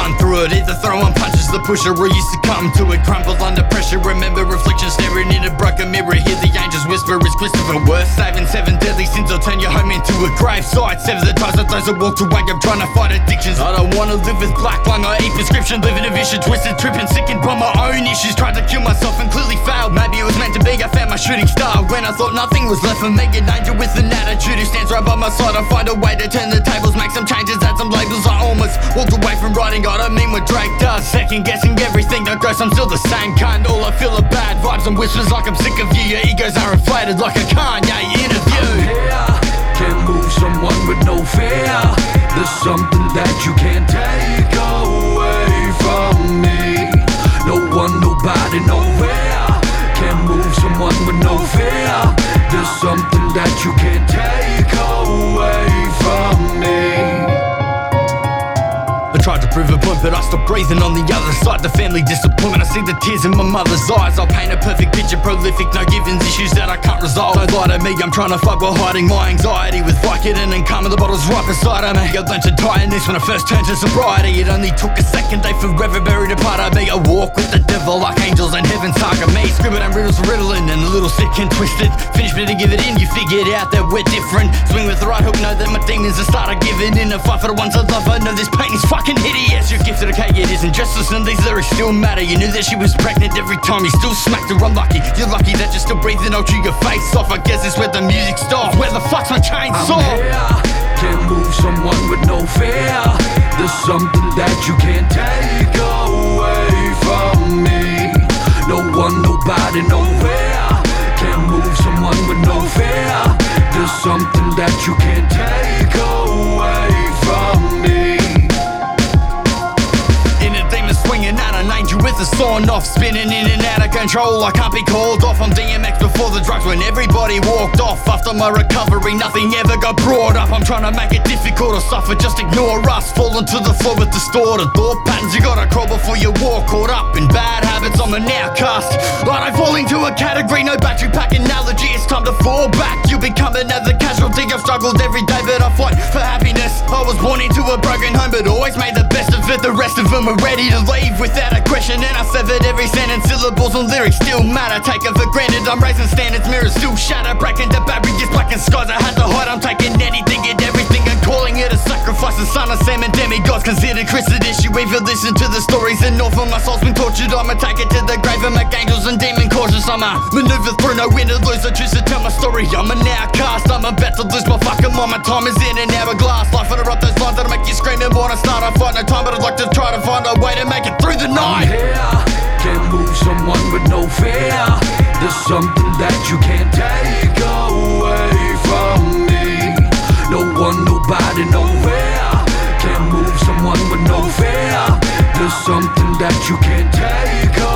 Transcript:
run through it. Either throwing punches, the pusher, or you succumb to it. Crumble under pressure, remember reflection staring in a broken mirror. Hear the angels whisper, it's Christopher worth saving. 7 deadly sins will turn your home into a gravesite. Sever the ties of those that walked away. I'm trying to fight addictions. I don't wanna live with black lung or eat prescription. Living a vicious, twisted, tripping, sickened by my own issues. Tried to kill myself and clearly failed. Maybe it was meant to be, I found my shooting star when I thought nothing was left for me. An angel with an attitude who stands right by my side. I find a way to turn the tables, make some changes, add some labels. I almost walked away from writing, I don't mean what Drake does. Second guessing everything that goes, I'm still the same kind. All I feel are bad vibes and whispers like I'm sick of you. Your egos are inflated like a Kanye interview. Can't move someone with no fear. There's something that you can't take away from me. No one, nobody, nowhere. Can't move someone with no fear. There's something that you can't take away from me. I tried to prove a point, but I stopped breathing on the other side. The family disappointment, I see the tears in my mother's eyes. I'll paint a perfect picture, prolific, no givens, issues that I can't resolve. Don't lie to me, I'm trying to fight while hiding my anxiety. With Vicodin and karma, the bottle's right beside of me. I learned to tie in this when I first turned to sobriety. It only took a second, they forever buried a part of me. I walk with the devil like angels in heaven target me. Scribbled and riddles for riddling and a little sick and twisted. Finish me to give it in, you figured out that we're different. Swing with the right hook, know that my demons are started giving in. A fight for the ones I love, I know this pain is fucking hideous. You're gifted, okay, it isn't justice, and these lyrics still matter. You knew that she was pregnant every time you still smacked her. I'm lucky, you're lucky that you're still breathing. I'll chew your face off. I guess it's where the music stops. Where the fuck's my chainsaw? I'm here, can't move someone with no fear. There's something that you can't take away from me. No one, nobody, nowhere. Can't move someone with no fear. There's something that you can't take away from me. Swinging out an angel with a sawn off, spinning in and out of control. I can't be called off. I'm DMX before the drugs when everybody walked off. After my recovery, nothing ever got brought up. I'm trying to make it difficult to suffer, just ignore us. Falling to the floor with distorted thought patterns. You gotta crawl before you walk. Caught up in bad habits, I'm an outcast. But I fall into a category, no battery pack analogy. It's time to fall back. You become another casualty. I've struggled every day, but I fight for happiness. I was born into a broken home, but always made the best of it. The rest of them are ready to leave without a question, and I severed every sentence. Syllables and lyrics still matter. Take it for granted, I'm raising standards. Mirrors still shatter, breaking the barriers, blackened skies. I had to hide, I'm taking anything and everything and calling it a sacrifice. The son of Sam and demigods considered Chris an issue. Even listen to the stories and all for my soul's been tortured. I'ma take it to the grave and make angels and demon cautious. I'ma maneuver through, no win or lose. I choose to tell my story. I'm an outcast, I'm about to lose my fucking mind. My time is in an hourglass. Life when I write those lines that'll make you scream and wanna start a fight. No time, but I'd like to try to find a way to make it through the night. I'm here, can't move someone with no fear. There's something that you can't take away from me. No one, nobody, nowhere. Can't move someone with no fear. There's something that you can't take away.